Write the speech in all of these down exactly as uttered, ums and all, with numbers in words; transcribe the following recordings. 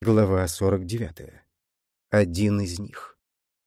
Глава сорок девятая. Один из них.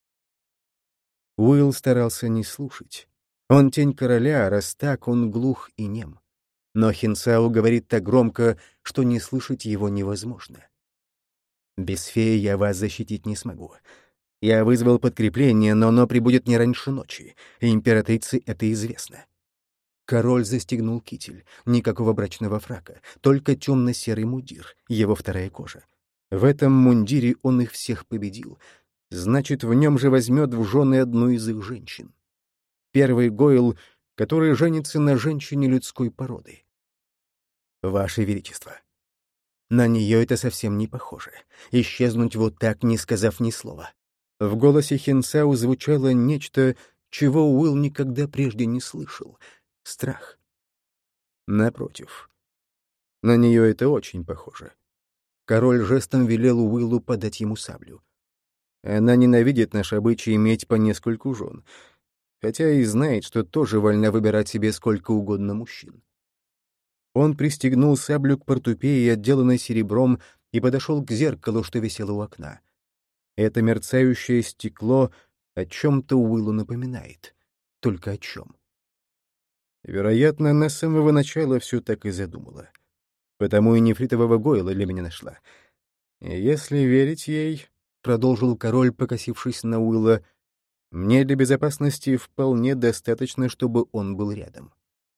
Уилл старался не слушать. Он тень короля, а раз так, он глух и нем. Но Хинсау говорит так громко, что не слышать его невозможно. «Без феи я вас защитить не смогу. Я вызвал подкрепление, но оно прибудет не раньше ночи. Императрице это известно». Король застегнул китель. Никакого брачного фрака, только темно-серый мундир, его вторая кожа. В этом мундире он их всех победил. Значит, в нем же возьмет в жены одну из их женщин. Первый Гойл, который женится на женщине людской породы. Ваше Величество. На нее это совсем не похоже. Исчезнуть вот так, не сказав ни слова. В голосе Хинсау звучало нечто, чего Уилл никогда прежде не слышал. Страх. Напротив. На нее это очень похоже. Король жестом велел Уиллу подать ему саблю. Она ненавидит наш обычай иметь по нескольку жен, хотя и знает, что тоже вольна выбирать себе сколько угодно мужчин. Он пристегнул саблю к портупее, отделанной серебром, и подошел к зеркалу, что висело у окна. Это мерцающее стекло о чем-то Уиллу напоминает. Только о чем? Вероятно, она с самого начала все так и задумала. Потому и нефритового Гойла для меня нашла. И если верить ей, — продолжил король, покосившись на Уилла, — мне для безопасности вполне достаточно, чтобы он был рядом.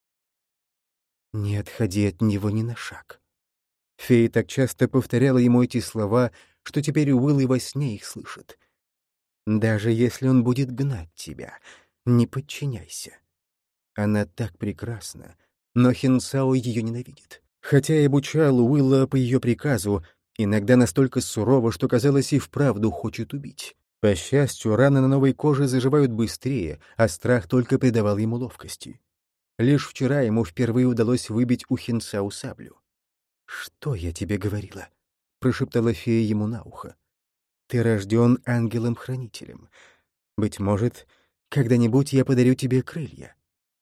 Не отходи от него ни на шаг. Фея так часто повторяла ему эти слова, что теперь Уилл и во сне их слышит. Даже если он будет гнать тебя, не подчиняйся. Она так прекрасна, но Хинсао ее ненавидит. Хотя и обучал Уилла по ее приказу, иногда настолько сурово, что, казалось, и вправду хочет убить. По счастью, раны на новой коже заживают быстрее, а страх только придавал ему ловкости. Лишь вчера ему впервые удалось выбить у Хинсао саблю. «Что я тебе говорила?» — прошептала фея ему на ухо. «Ты рожден ангелом-хранителем. Быть может, когда-нибудь я подарю тебе крылья».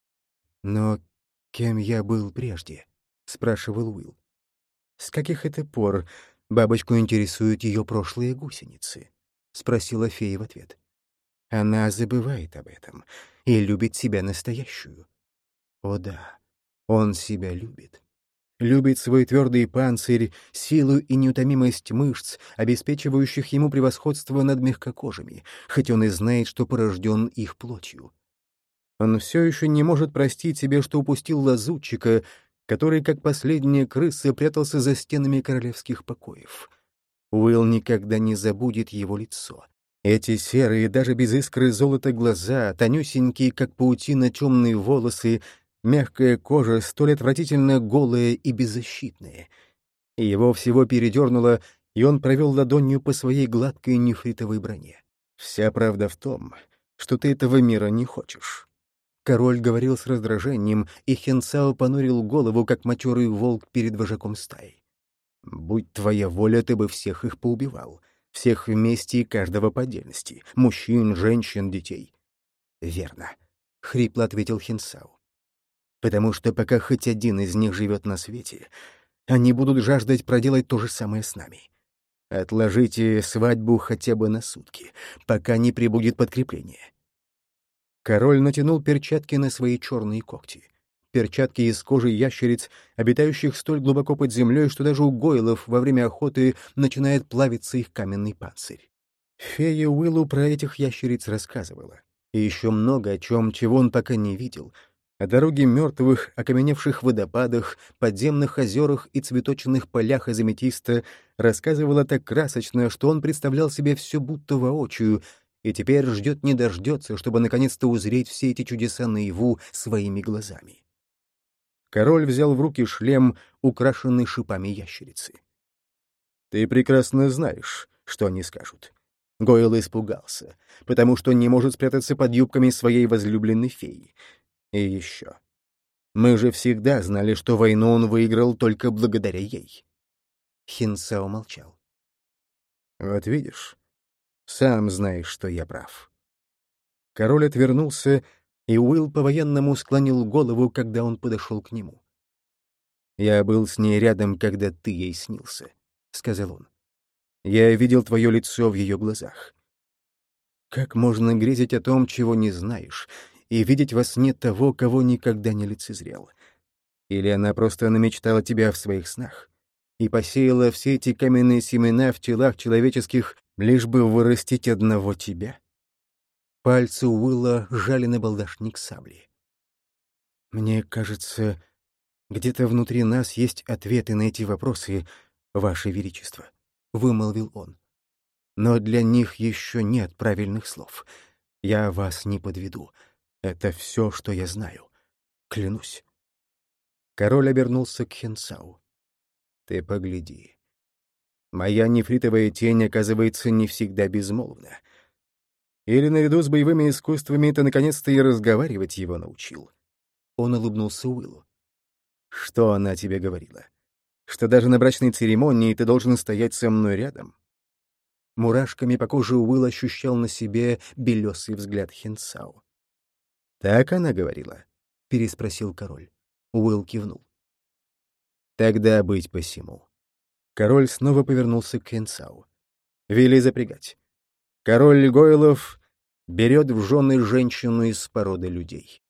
«Но кем я был прежде?» — спрашивал Уилл. «С каких это пор бабочку интересуют ее прошлые гусеницы?» — спросила фея в ответ. «Она забывает об этом и любит себя настоящую. О да, он себя любит. Любит свой твердый панцирь, силу и неутомимость мышц, обеспечивающих ему превосходство над мягкокожими, хоть он и знает, что порожден их плотью. Он все еще не может простить себе, что упустил лазутчика, который, как последняя крыса, прятался за стенами королевских покоев. Уилл никогда не забудет его лицо. Эти серые, даже без искры золота глаза, тонюсенькие, как паутина, темные волосы, мягкая кожа, столь отвратительно голая и беззащитная. Его всего передернуло, и он провел ладонью по своей гладкой нефритовой броне. «Вся правда в том, что ты этого мира не хочешь». Король говорил с раздражением, и Хинсао понурил голову, как матерый волк перед вожаком стаи. «Будь твоя воля, ты бы всех их поубивал. Всех вместе и каждого по отдельности. Мужчин, женщин, детей». «Верно», — хрипло ответил Хинсао. «Потому что пока хоть один из них живет на свете, они будут жаждать проделать то же самое с нами. Отложите свадьбу хотя бы на сутки, пока не прибудет подкрепление». Король натянул перчатки на свои черные когти. Перчатки из кожи ящериц, обитающих столь глубоко под землей, что даже у гойлов во время охоты начинает плавиться их каменный панцирь. Фея Уиллу про этих ящериц рассказывала. И еще много о чем, чего он пока не видел. О дороге мертвых, окаменевших водопадах, подземных озерах и цветочных полях азиметиста рассказывала так красочно, что он представлял себе все будто воочию, и теперь ждет не дождется, чтобы наконец-то узреть все эти чудеса наяву своими глазами. Король взял в руки шлем, украшенный шипами ящерицы. «Ты прекрасно знаешь, что они скажут». Гойл испугался, потому что не может спрятаться под юбками своей возлюбленной феи. И еще. Мы же всегда знали, что войну он выиграл только благодаря ей. Хинсао молчал. «Вот видишь, сам знаешь, что я прав». Король отвернулся, и Уилл по-военному склонил голову, когда он подошел к нему. «Я был с ней рядом, когда ты ей снился», — сказал он. Я видел твое лицо в ее глазах. Как можно грезить о том, чего не знаешь, и видеть во сне того, кого никогда не лицезрел? Или она просто намечтала тебя в своих снах и посеяла все эти каменные семена в телах человеческих, лишь бы вырастить одного тебя? Пальцы Уилла сжали набалдашник сабли. «Мне кажется, где-то внутри нас есть ответы на эти вопросы, Ваше Величество», — вымолвил он. «Но для них еще нет правильных слов. Я вас не подведу. Это все, что я знаю. Клянусь». Король обернулся к Хенсау. «Ты погляди. Моя нефритовая тень, оказывается, не всегда безмолвна. Или наряду с боевыми искусствами ты наконец-то и разговаривать его научил?» Он улыбнулся Уиллу. «Что она тебе говорила? Что даже на брачной церемонии ты должен стоять со мной рядом?» Мурашками по коже Уилл ощущал на себе белесый взгляд Хенсау. «Так она говорила?» — переспросил король. Уилл кивнул. «Тогда быть посему». Король снова повернулся к Хенсау. «Вели запрягать. Король Гойлов берет в жены женщину из породы людей».